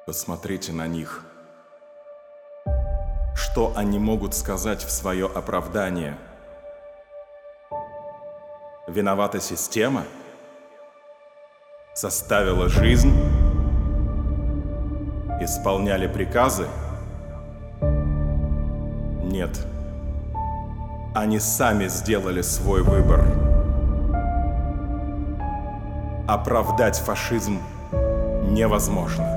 Посмотрите на них. Что они могут сказать в свое оправдание? Виновата система? Составила жизнь? Исполняли приказы? Нет. Они сами сделали свой выбор. Оправдать фашизм невозможно.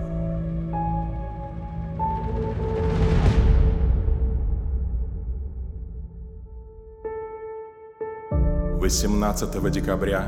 18 декабря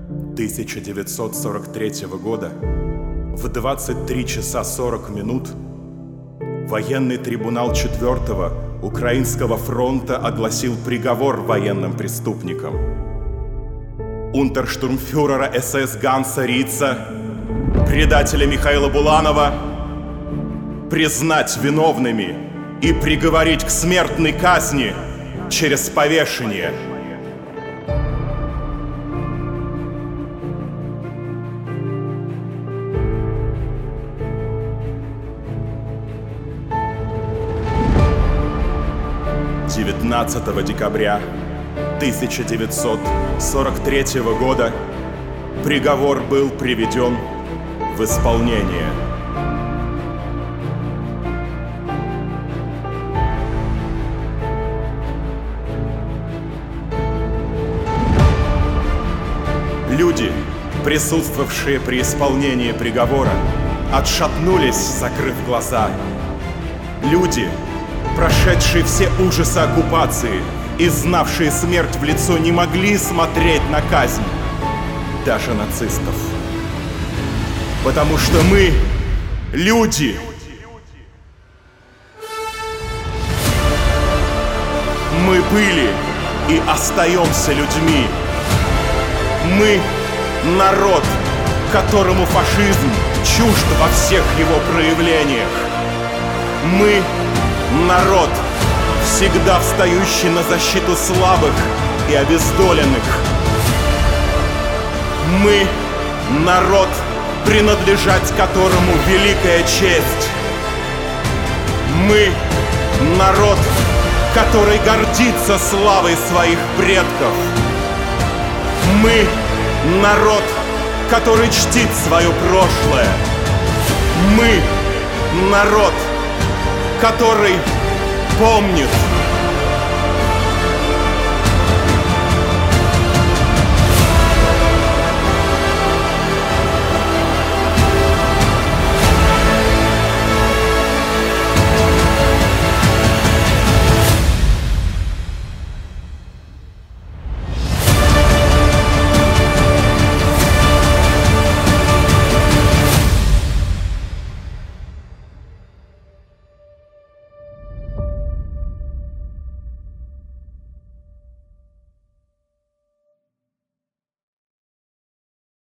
1943 года в 23 часа 40 минут военный трибунал 4-го Украинского фронта огласил приговор военным преступникам. Унтерштурмфюрера СС Ганса Рица, предателя Михаила Буланова, признать виновными и приговорить к смертной казни через повешение. «19 декабря 1943 года приговор был приведен в исполнение. Люди, присутствовавшие при исполнении приговора, отшатнулись, закрыв глаза. Люди, прошедшие все ужасы оккупации и знавшие смерть в лицо, не могли смотреть на казнь, даже нацистов. Потому что мы — люди. Мы были и остаемся людьми. Мы — народ, которому фашизм чужд во всех его проявлениях. Мы — народ, всегда встающий на защиту слабых и обездоленных. Мы — народ, принадлежать которому великая честь. Мы — народ, который гордится славой своих предков. Мы — народ, который чтит свое прошлое. Мы — народ, который помнит